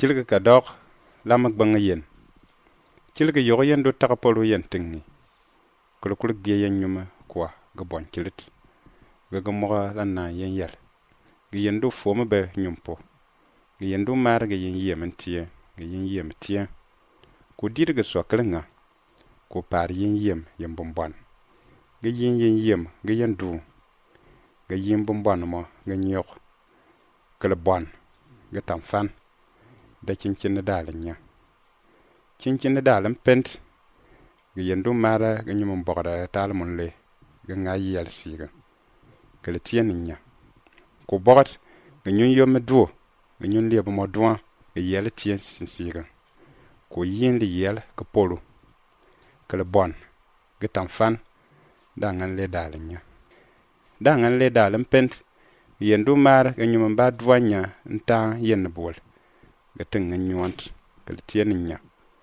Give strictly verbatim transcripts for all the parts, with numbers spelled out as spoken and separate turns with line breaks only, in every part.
Chilga ka dog lamak banga yen. Chilga yogo yen do takapolo yen tingi. Kulukuluk biya yen nyuma kwa ga bon chilit. Ga ga moga lan na yen yel. Ga yen do foma be nyumpo. Ga yen do mara ga yen yem tiye. Ga yen yem tiye. Ko dir ga so klinga. Ko par yen yem yen bombon. Ga yen yen yem ga yen do. Ga yen bombon mo ga nyok. Kala bon ga tamfan. Da cincin dalin nya. Cincin dalin pent. Ga yen do mara ga nyum bogda talmun le. Ga ngayi yel siga. Kala tiyen nya. Ko bogat ga nyun yom do. Ga nyun lebo mo doan ga yel tiyen siga. Ko yin li yel ka polo. Kala bon ga tamfan da ngan le dalin nya. Da ngan le dalin pent. Yen do mara ga nyum ba doanya nta yen bol. Ga tinga nyuant kala tiyen nya.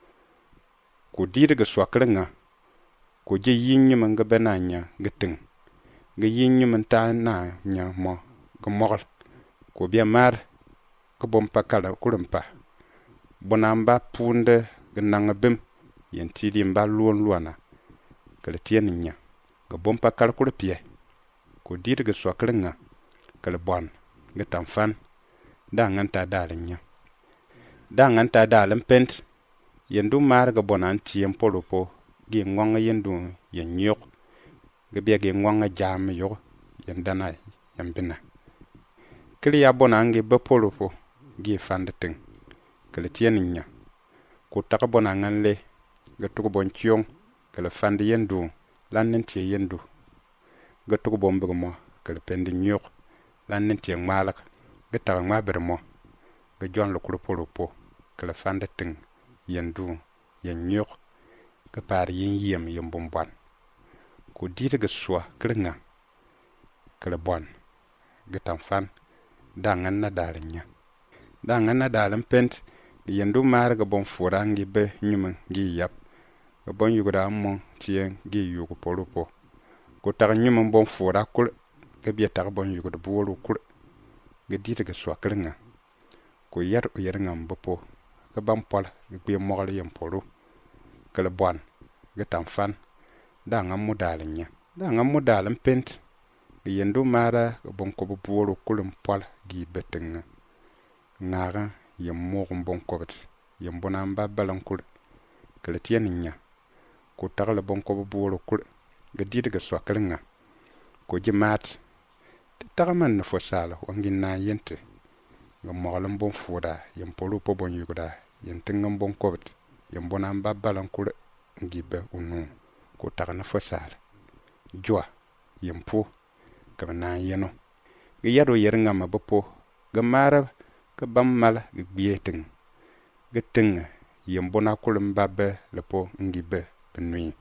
Ko dir ga swakringa. Ko je yin nyum ga benanya ga ting. Ga yin nyum nta na nya mo ga mogol. Ko bia mar ga bompa kala kurumpa. Bonamba punde ga nanga bim yen tidi mba luon luana. Kala tiyen nya. Ga bompa kala kurupie. Ko dir ga swakringa. Kala bon ga tamfan da nganta dalin nya. Da nganta dalin pent. Yen do mar ga bonan tiyen polo po. Gi ngonga yen do yen nyok. Ga bia gi ngonga jam yo. Yen dana yen bina. Kili ya bonan gi ba polo po. Gi fanda ting. Kala tiyen nya. Ko taka bonan ngan le. Ga tuku bon chiong. Kala fanda yen do. Lan nen tiye yen do. Ga tuku bon biga mo. Kala pendi nyok. Lan nen tiye ngmalak. Ga taka ngmabir mo. Ga jon lukuru polo po. Kala fanda ting. Yen do. Yen nyok. Ga par yen yem yen bombon. Ko dir ga swa kringa. Kala bon. Ga tamfan. Da ngan na dalin nya. Da ngan na dalin pent. Yen do mar ga bon fura ngi be nyuma gi yap. Ga bon yuguda mo tiyen gi yugu polo po. Ko taka nyuma bon fura kur. Ga bia taka bon yuguda buwaru kur. Ga dir ga swa kringa. Ko yer o yer ngam bapo. Ga ban pol ga gbe mogol yen polo. Kala bon ga tamfan. Da ngam mo dalin nya. Da ngam mo dalin pent. Ga yen do mara ga bon ko buwaru kulum pol gi betinga. Ngaga yen mogun bon kobet. Yen bonan ba balan kur. Kala tiyen nya. Ko takala bon ko buwaru kur. Ga dir ga swa kringa. Ko jimat. Taka man na fo sala wangin na yente. Ga mogolin bon fuda yen polo po bon yuguda. Yen tingan bon kobet. Yen bonan ba balan kur. Ngibe unu. Ko taka na fo sala. Jwa. Yen po. Ka na yeno. Ga yaro yer ngama bapo. Ga mara. Ga bam mala. Ga biye ting. Ga ting. Yen bona kulum babbe. Lepo ngibe. Benui.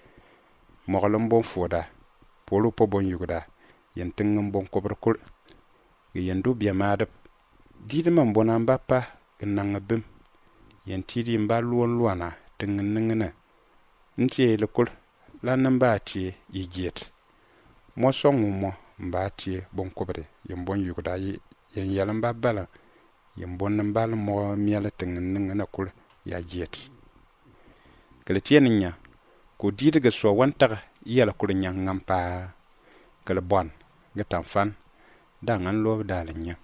Mogolin bon fuda. Polo po bon yuguda. Yen tingan bon kobra kur. Ga yen do biya madab. Didi man bonan ba pa. Ga nanga bim. Yen tidi mba luon luana. Tingan ningana. Ntiye le kur. Lan mba tiye yi jiet. Mo songu mo mba tiye bon kobre. Yen bon yuguda yen yalan ba bala. Yen bon nambala mo miyala tingan ningana kur. Ya jiet. Kala tiyen nya. Ko didi ga so wantaka. Yala kur nyang ngampa. Kala bon. Ga tamfan. Da ngan lo dalin nya.